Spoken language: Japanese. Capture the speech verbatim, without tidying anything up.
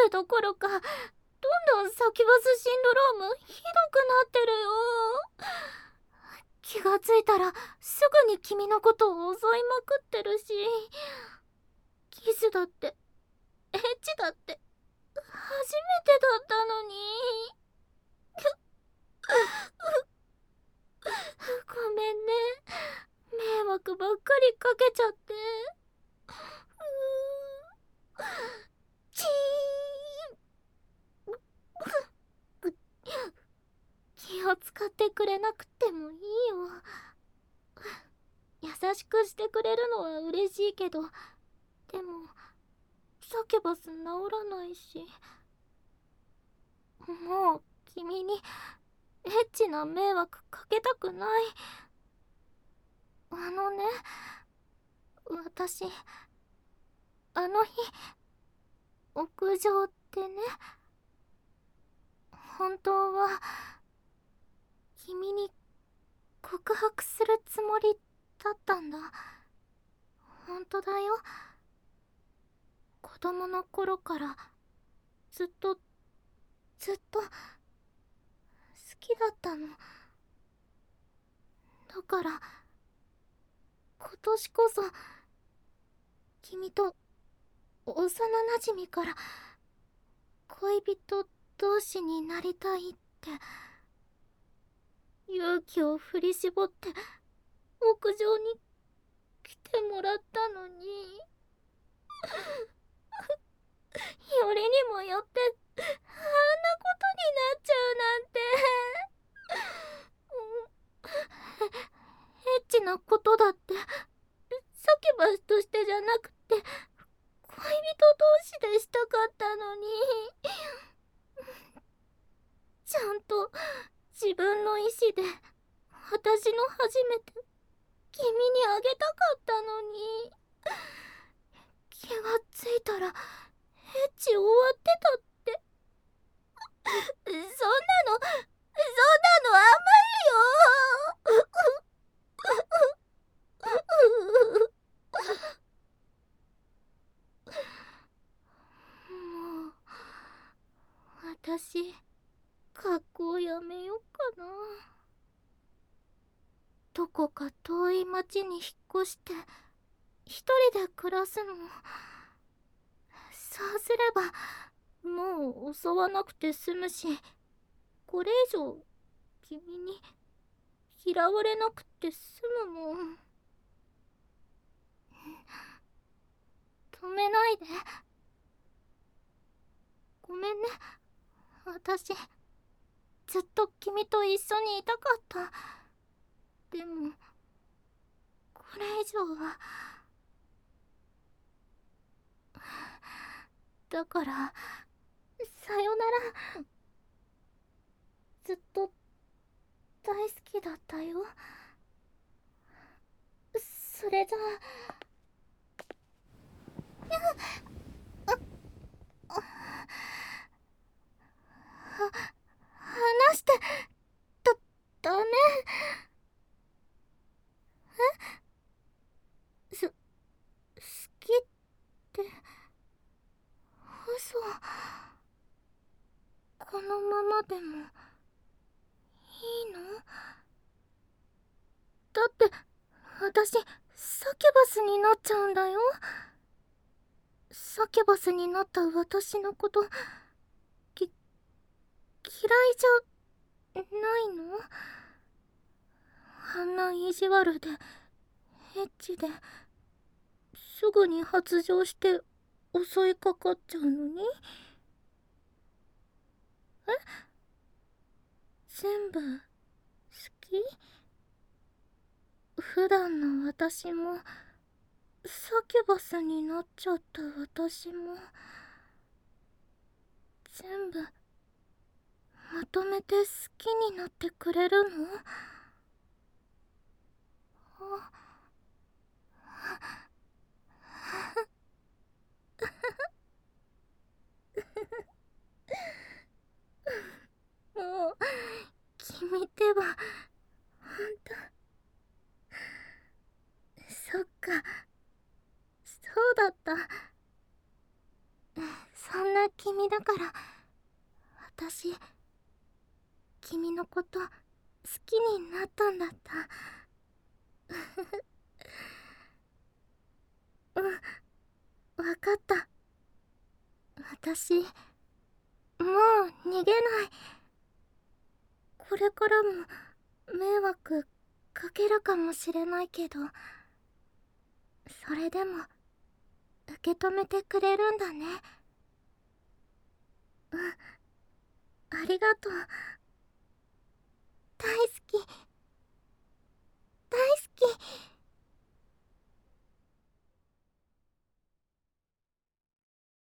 るどころか、どんどんサキュバスシンドロームひどくなってるよ。気がついたらすぐに君のことを襲いまくってるし、キスだってエッチだって初めてだったのに。ごめんね、迷惑ばっかりかけちゃって。うーチーン。気を使ってくれなくてもいいよ。優しくしてくれるのは嬉しいけど、でもサキュバス治らないし、もう君にエッチな迷惑かけたくない。あのね、私あの日屋上でね、本当は君に告白するつもりだったんだ。本当だよ。子供の頃からずっとずっと好きだったの。だから今年こそ君と幼なじみから恋人同士になりたいって勇気を振り絞って屋上に来てもらったのに、よりにもよってあんなことになっちゃうなんて。エッチなことだってサキュバスとしてじゃなくて恋人同士でしたかったのに、ちゃんと自分の意志で私の初めて君にあげたかったのに、気がついたらエッチ終わってたって。そんなのそんなのあんまりよ。もう私学校やめようかな。どこか遠い町に引っ越して一人で暮らすの。そうすればもう襲わなくて済むし、これ以上君に嫌われなくて済むもん。止めないで。ごめんね、私ずっと君と一緒にいたかった。でもこれ以上は。だからさよなら。ずっと大好きだったよ。それじゃあ、話してだダメ。え、す好きって嘘。このままでもいいの？だって私サキュバスになっちゃうんだよ。サキュバスになった私のことき嫌いじゃないの？あんな意地悪でエッチですぐに発情して襲いかかっちゃうのに。え、全部好き？普段の私もサキュバスになっちゃった私も全部まとめて好きになってくれるの？あもう君ってばほんと。そっか、そうだった。そんなな君だから、私君のこと好きになったんだった。うん、わかった。私もう逃げない。これからも迷惑かけるかもしれないけど、それでも受け止めてくれるんだね。うん、ありがとう。大好き、大好き。